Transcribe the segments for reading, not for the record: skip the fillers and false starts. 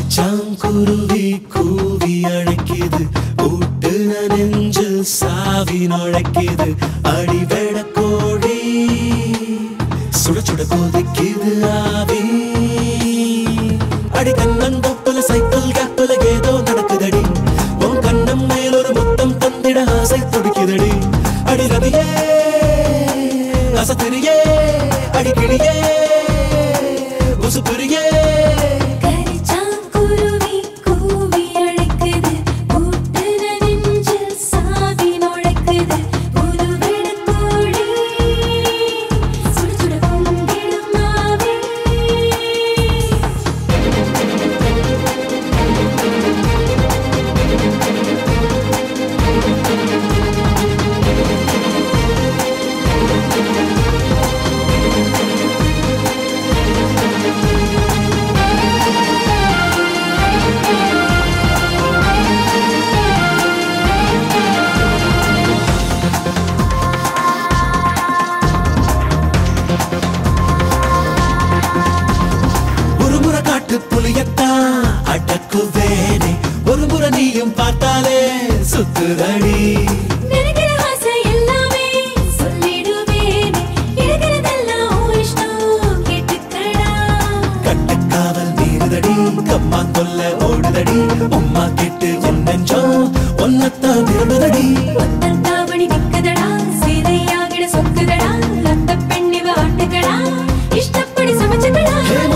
கரிச்சாங்குருவி கூவி அழைக்குது, கூட்டு நெஞ்சில் சாவி நுழைக்குது. அடிவெட கோழி சுட சுட கொதிக்குது ஆவி. அடி கண்ணந்தப்புல சைக்கிள் கேப்புல ஏதோ நடக்குதடி. உன் கண்ணம் மேல் ஒரு முத்தம் தந்திட ஆசை துடிக்குதடி. அடி ரதியே அசத்திரியே அடி கிளியே உசுப்புரியே. புலியத்தான் அடக்குவேனே, ஒரு முறை நீயும் பார்த்தாலே சுத்துதடி. கட்டுக்காவல் மீறுதடி, கம்மா கொல்ல ஓடுதடி. உம்மா கேட்டு என் நெஞ்சம் ஒன்னத்தான் விரும்புதடி. இஷ்டப்படி சமைச்சுக்கடா.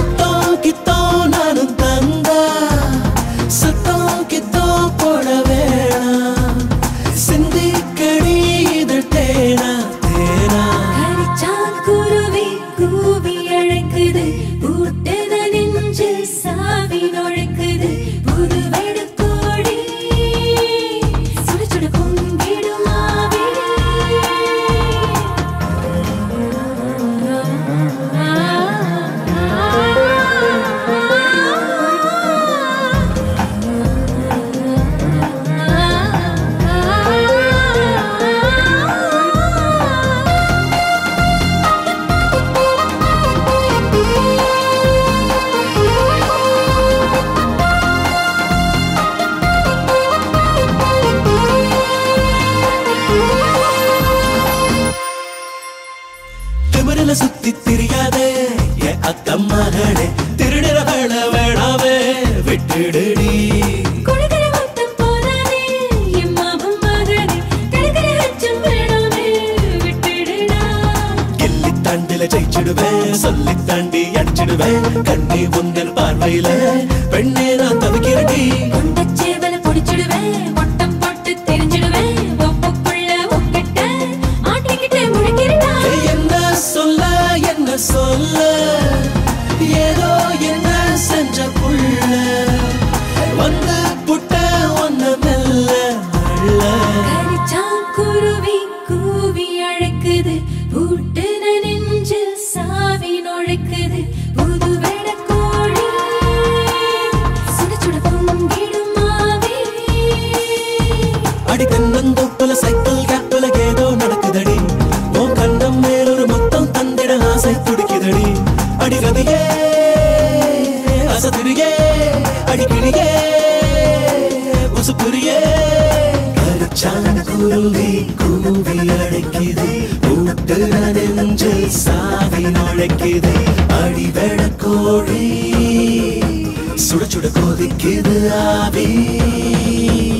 சுத்தி திரியாதே என் அக்கம் மகளே, திருநிற வேள வேணாவே விட்டுடுடி. கில்லி தாண்டில ஜெயிச்சிடுவேன், சொல்லி தாண்டி அடிச்சிடுவேன். கண்ணி உங்கள் பார்வையில பெண்ணே நான் தவிக்கிறடி. சொல்ல ஏதோ என்ன செஞ்ச புள்ள வந்து புட்ட ஒன்ன மெல்ல அள்ள. கரிச்சாங்குருவி கூவி அழைக்குது, பூட்டு நெஞ்சில் சாவி நுழைக்குது. புது வெட கோழி சுட சுட பொங்கிடும் ஆவி. அடி கண்ணந்தோப்புல சைக்கிள் கேப்புல ஏதோ நடக்குதடி. உன் கண்ணம் மேல் ஒரு முத்தம் தந்திட ஆசை துடிக்குதடி. அடி ரதியே அசத்திரியே அடி கிளியே உசுப்புரியே. கரிச்சாங்குருவி கூவி அழைக்குது, பூட்டு நெஞ்சில் சாவி நுழைக்குது. அடிவெட கோழி சுட சுட கொதிக்குது ஆவி.